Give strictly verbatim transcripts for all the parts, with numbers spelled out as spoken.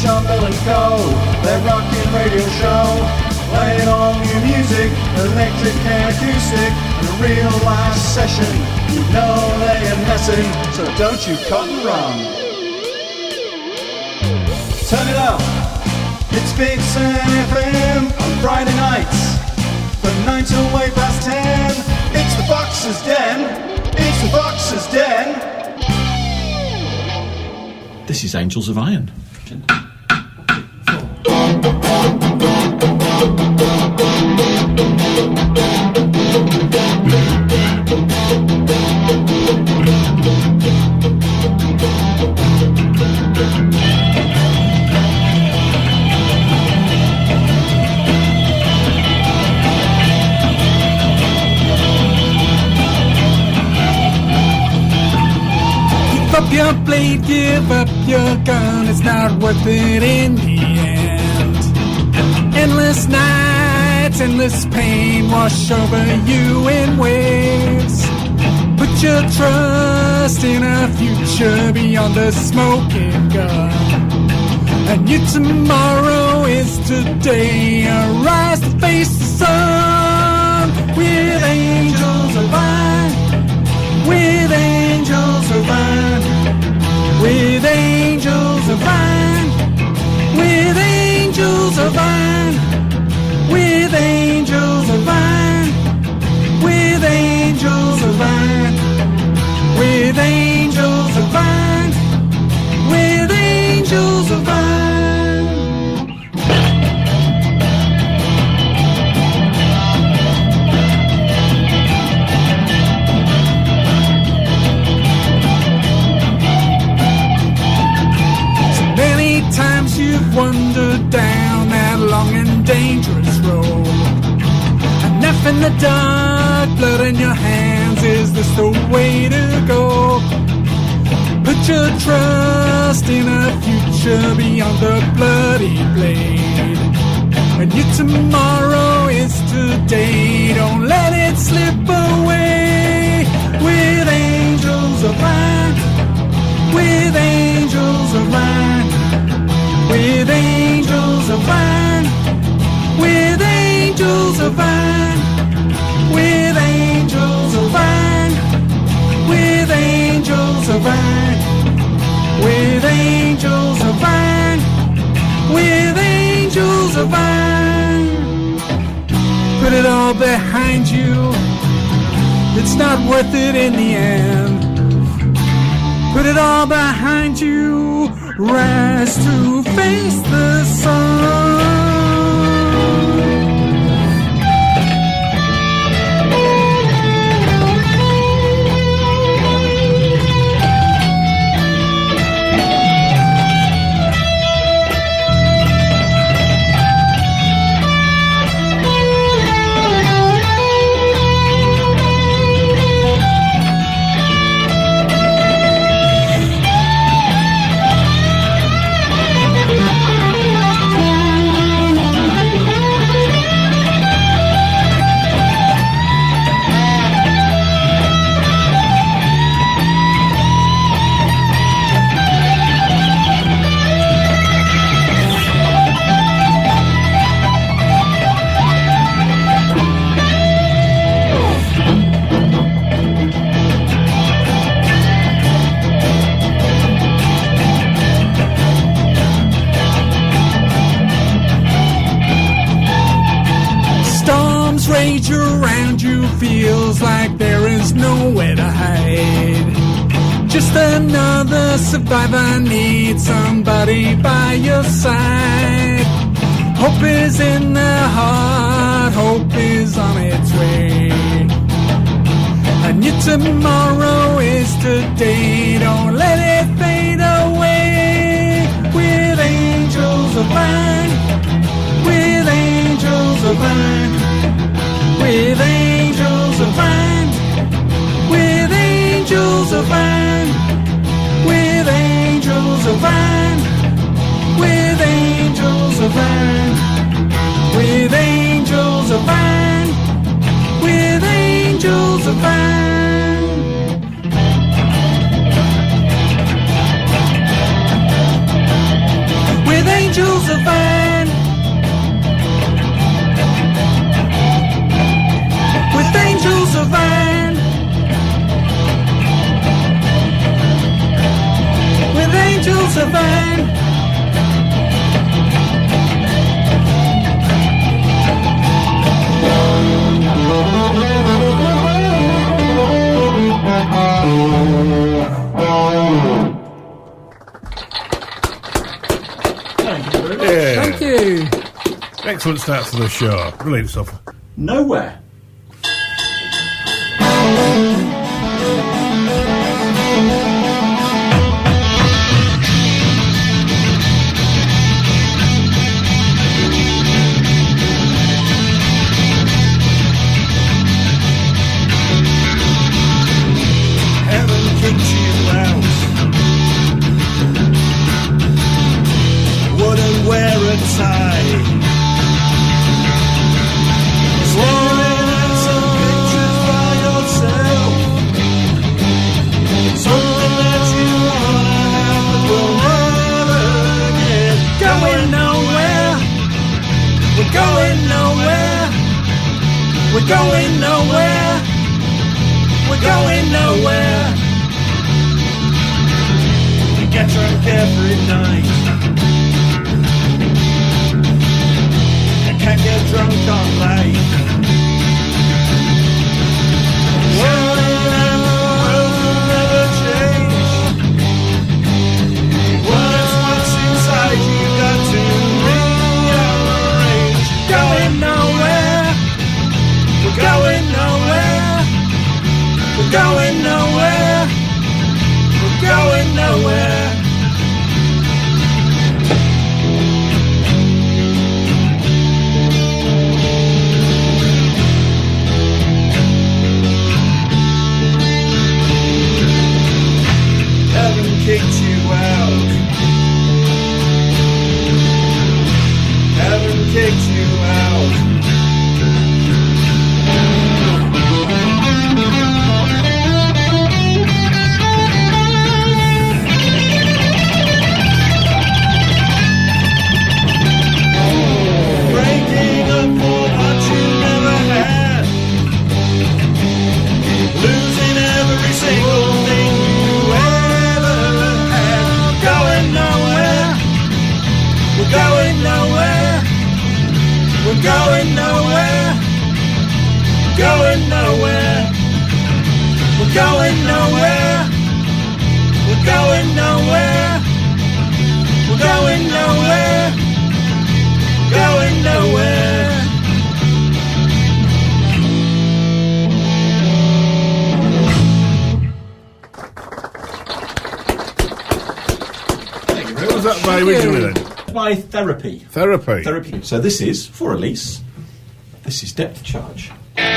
Tom, Bill and Co. Their rockin' radio show. Playing all new music, electric and acoustic, in a real live session. You know they ain't messing, so don't you cut and run. Turn it up, it's Vixen F M on Friday nights, from nine till way past ten. It's the Fox's Den, it's the Fox's Den. This is Angels of Iron. Give up your blade, give up your gun, it's not worth it in the end. Endless nights, endless pain wash over you in waves. Put your trust in a future beyond the smoking gun. And your tomorrow is today. Arise to face the sun with angels of iron, with angels of iron, with angels of iron, with angels of iron, with angels of iron, with angels of iron, with angels of iron, with angels of iron. Times you've wandered down that long and dangerous road. Enough in the dark, blood in your hands, is this the way to go? Put your trust in a future beyond the bloody blade. And your tomorrow is today, don't let it slip away. With angels of iron, with angels of iron, with angels of iron, with angels of iron, with angels of iron, with angels of iron, with angels of iron, with angels of iron. Put it all behind you, it's not worth it in the end. Put it all behind you, rise to face the sun. Rage around you, feels like there is nowhere to hide. Just another survivor, needs somebody by your side. Hope is in the heart, hope is on its way. And your tomorrow is today, don't let it fade away. With angels of iron, with angels of iron, with angels of iron, with angels of iron, with angels of iron, with angels of iron, with angels of iron, with angels of iron. With angels Excellent start to the show. Brilliant stuff. Nowhere. We're going nowhere. We're going nowhere. We get drunk every night. I can't get drunk on life. World and the world will never change. What's what's inside you got to rearrange. Going nowhere. We're going nowhere. We're going nowhere. We're going nowhere. Heaven kicked you out. Heaven kicked you out. We're going nowhere. Going nowhere. We're going nowhere. We're going nowhere. We're going nowhere. Going nowhere. What was that by originally then? By Therapy. Therapy. Therapy. So this is, for Elise, this is Depth Charge.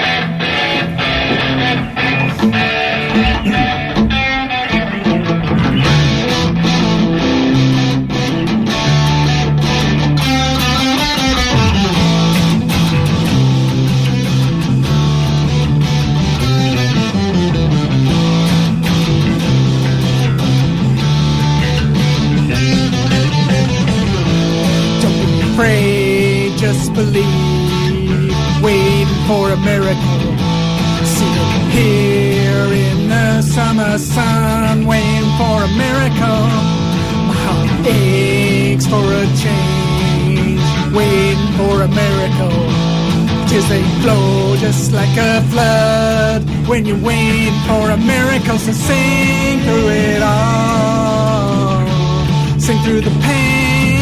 Afraid, just believe, waiting for a miracle. Sitting here in the summer sun, waiting for a miracle. My heart aches for a change, waiting for a miracle. Tears they flow just like a flood when you're waiting for a miracle. So sing through it all, sing through the pain.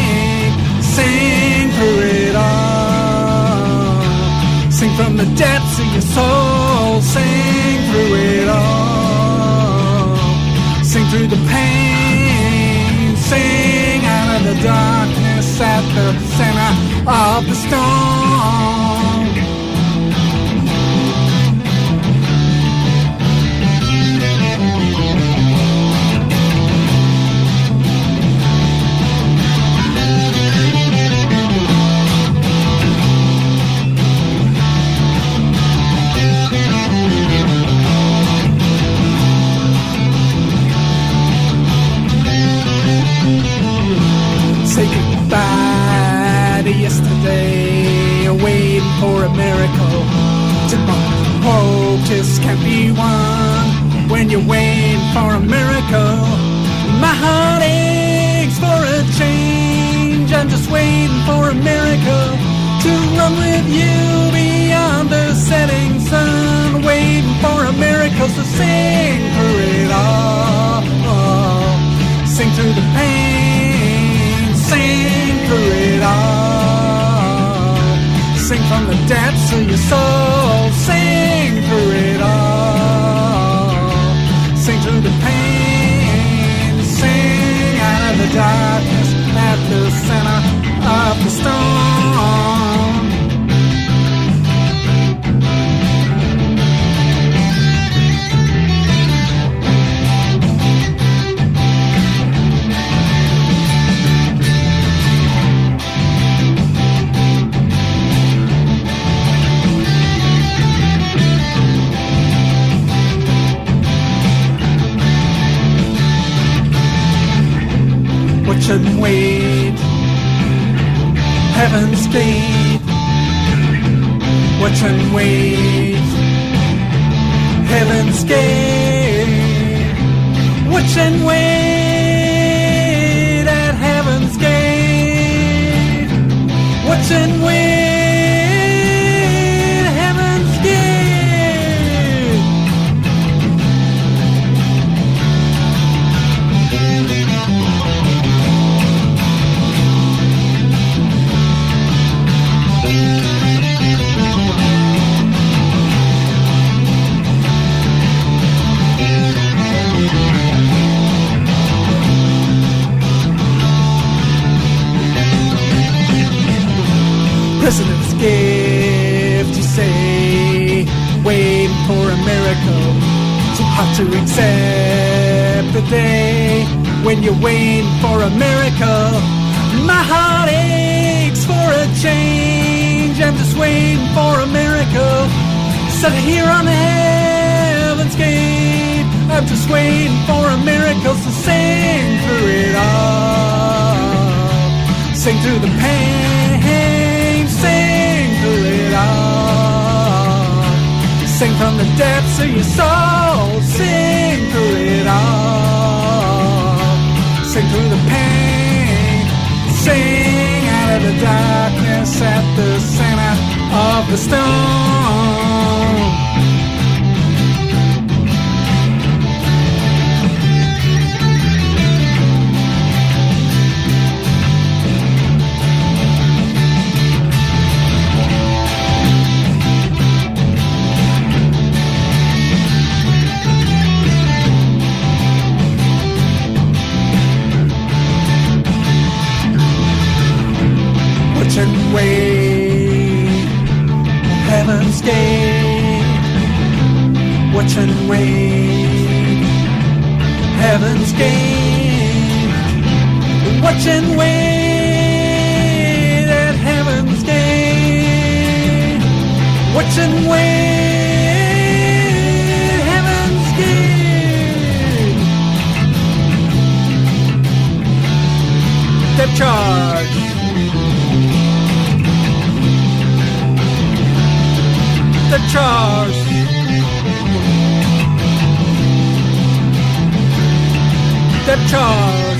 Sing through it all. Sing from the depths of your soul. Sing through it all. Sing through the pain. Sing out of the darkness at the center of the storm. Say goodbye to yesterday, waiting for a miracle. Tomorrow hope just can't be won when you're waiting for a miracle. My heart aches for a change, I'm just waiting for a miracle. To run with you beyond the setting sun, waiting for a miracle. So sing through it all, sing through the pain. Sing through it all. from the depths of your soul. Sing through it all. Sing through the pain. Sing out of the darkness at the center of the storm. Watch and wait, Heaven's Gate. Watch and wait, Heaven's Gate. Watch and wait at Heaven's Gate. Watch and wait, Heaven's Gate. President's gift, you say, waiting for a miracle. Too hard to accept the day when you're waiting for a miracle. My heart aches for a change. I'm just waiting for a miracle. Sat here on Heaven's Gate. I'm just waiting for a miracle. So sing through it all. Sing through the pain. Sing through it all. Sing from the depths of your soul. Sing through it all. Sing through the pain. Sing out of the darkness at the center of the storm. Watch and wait, Heaven's Gate. Watch and wait, Heaven's Gate. Watch and wait at Heaven's Gate. Watch and wait, Heaven's Gate. Depth charge. The charge. The charge.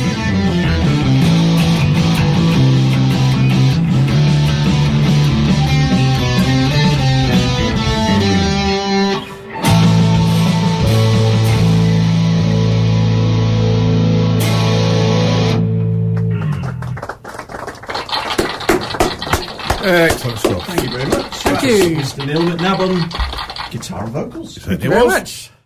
Excellent stuff. Thank you very much. Thank That's you. Mister Neil McNabb on guitar and vocals. Certainly Thank you very was. much.